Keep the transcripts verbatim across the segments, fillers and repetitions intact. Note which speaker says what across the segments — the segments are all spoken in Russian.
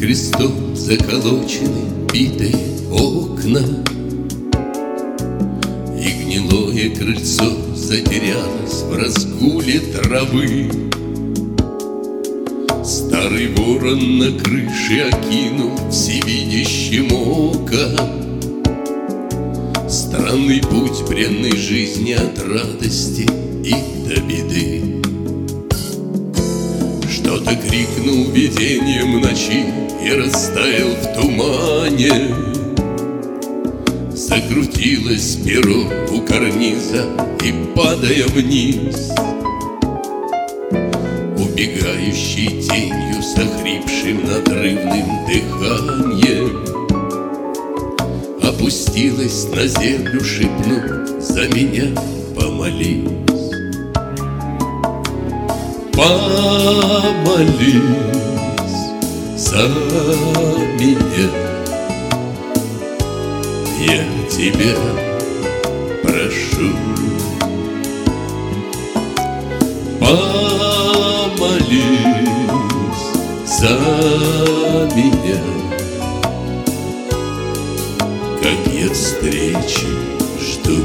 Speaker 1: крестом заколочены битые окна, и гнилое крыльцо затерялось в разгуле травы. Старый ворон на крыше окинул всевидящим оком странный путь бренной жизни от радости и до беды. Что-то крикнул видением ночи и растаял в тумане. Закрутилось перо у карниза и, падая вниз, убегающей тенью с охрипшим надрывным дыханием опустилась на землю, шепнув: за меня помолись. Помолись за меня, я тебя прошу. Помолись за меня, как я встречи жду.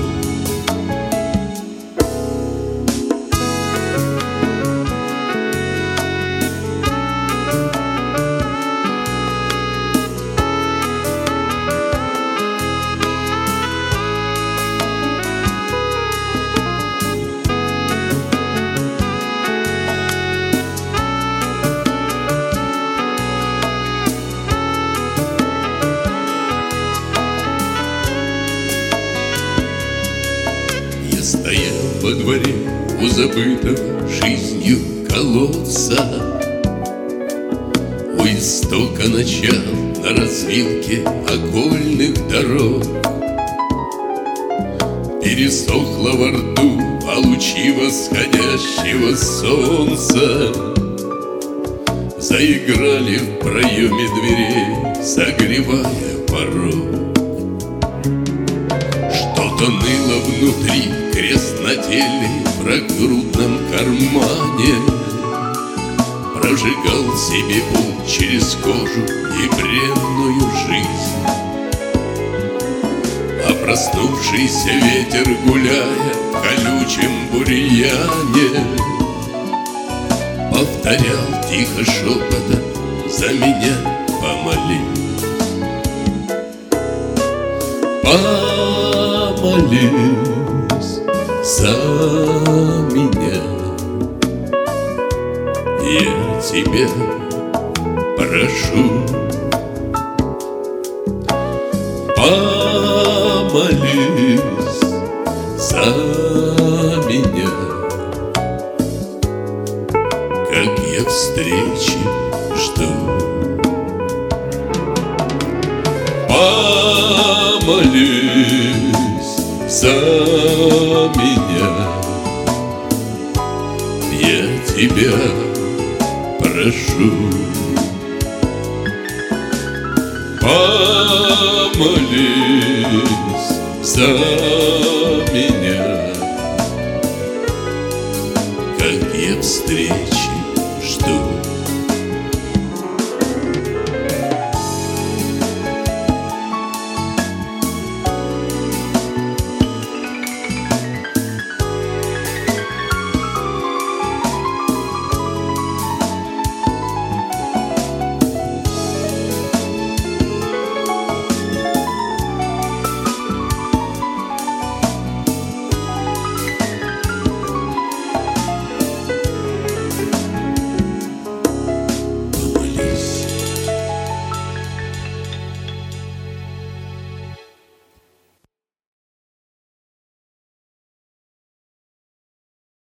Speaker 1: Стоял во дворе у забытого жизнью колодца, у истока начал на развилке окольных дорог. Пересохло во рту, а лучи восходящего солнца заиграли в проеме дверей, согревая порог. Что-то ныло внутри, крест на теле, в грудном кармане прожигал себе путь через кожу и бренную жизнь. А проснувшийся ветер, гуляя в колючем бурьяне, повторял тихо шепотом: за меня помолись. Помолись за меня, я тебя прошу. Помолись за меня, как я встречи жду. Помолись за меня, я тебя прошу. Помолись за меня, как я встречу.